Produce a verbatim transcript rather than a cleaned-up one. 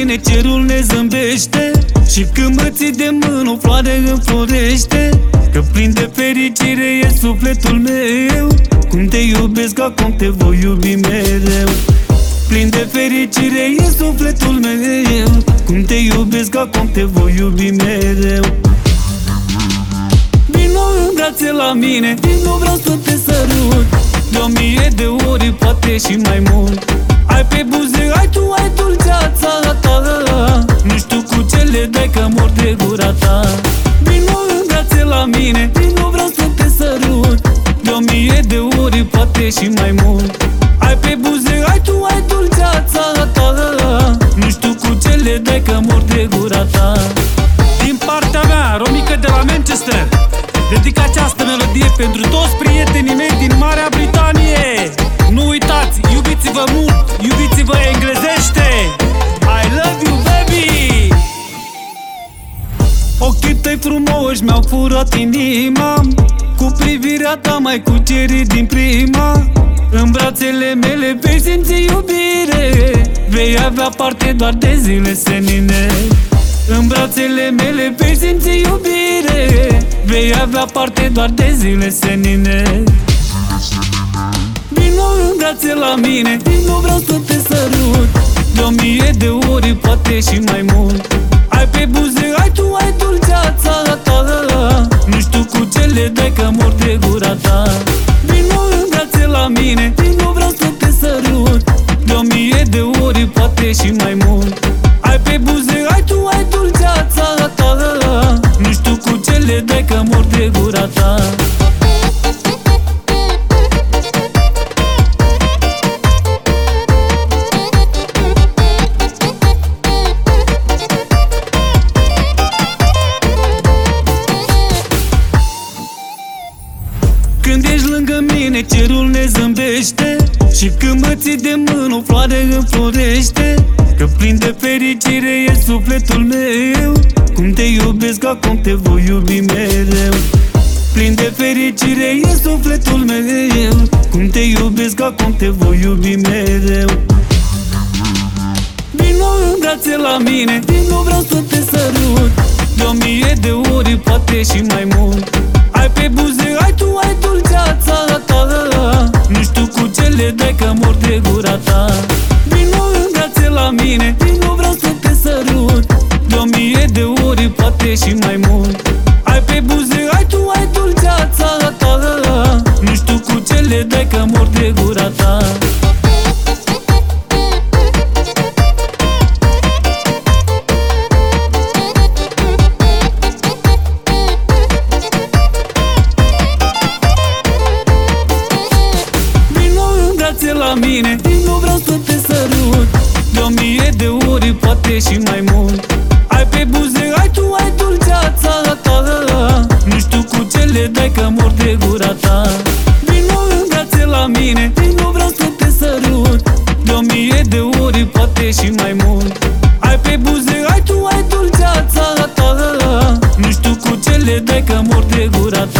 mine, cerul ne zâmbește. Și când mă ții de mână, o floare înflorește. Că plin de fericire e sufletul meu. Cum te iubesc, acum te voi iubi mereu. Plin de fericire e sufletul meu. Cum te iubesc, acum te voi iubi mereu. Vino în brațe la mine, vino, vreau să te sărut. De o mie de ori, poate și mai mult. Ai pe buze, ai tu, ai dulceața ta. Nu știu cu ce le dai, că mor de gura ta. Vino în brațe la mine, vino, vreau să te sărut. De o mie de ori, poate și mai mult. Ai pe buze, ai tu, ai dulceața ta. Nu știu cu ce le dai, că mor de gura ta. Din partea mea, Romică de la Manchester, dedic această melodie pentru toți prietenii mei din Marea Britanie. Nu uitați, iubiți-vă mult, iubiți-vă englezește. I love you, baby! Ochii tăi frumoși mi-au furat inima. Cu privirea ta mai cucerit din prima. În brațele mele vei simți iubire. Vei avea parte doar de zile senine. În brațele mele vei simți iubire. Vei avea parte doar de zile senine. Vino în brațe la mine, vino, vreau să te sărut. De o mie de ori, poate și mai mult. Ai pe buze, ai tu, ai dulceața ta. Nu știu cu ce le dai, că mor de gura ta. Vino în brațe la mine, vino, vreau să te sărut. De o mie de ori, poate și mai mult. Ai pe buze, ai tu, ai dulceața ta. Nu știu cu ce le dai, că mor de gura ta. Când ești lângă mine, cerul ne zâmbește. Și când mă ții de mână, o floare înflorește. Că plin de fericire e sufletul meu. Cum te iubesc, acum te voi iubi mereu. Plin de fericire e sufletul meu. Cum te iubesc, acum te voi iubi mereu. Vino în brațe la mine, vino, vreau să te sărut. De o mie de ori, poate și mai mult. Ai pe buze, ai tu, ai dulceața ta. Nu știu cu ce le dai, că mor de gura ta. Vino în brațe la mine, vino, vreau să te sărut. De o mie de ori, poate și mai mult. Ai pe buze, ai tu, ai dulceața ta. Nu știu cu ce le dai, că mor de gura ta. La mine, vino, vreau să te sărut. De o mie de ori, poate și mai mult. Ai pe buze, ai tu, ai dulceața ta. Nu știu cu ce le dai, că mor de gura ta. Vino în brațe la mine, vino, vreau să te sărut. De o mie de ori, poate și mai mult. Ai pe buze, ai tu, ai dulceața ta. Nu știu cu ce le dai, că mor de gura ta.